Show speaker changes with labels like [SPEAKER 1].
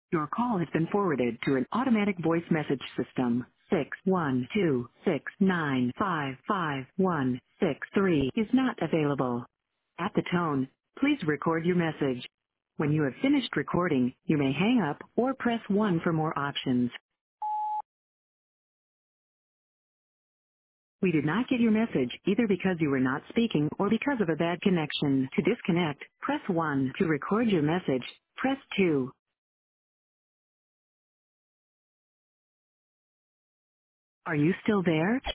[SPEAKER 1] Your call has been forwarded to an automatic voice message system. 61269555163 is not available. At the tone, please record your message. When you have finished recording, you may hang up or press 1 for more options. We did not get your message either because you were not speaking or because of a bad connection. To disconnect, press 1. To record your message, press 2. Are you still there?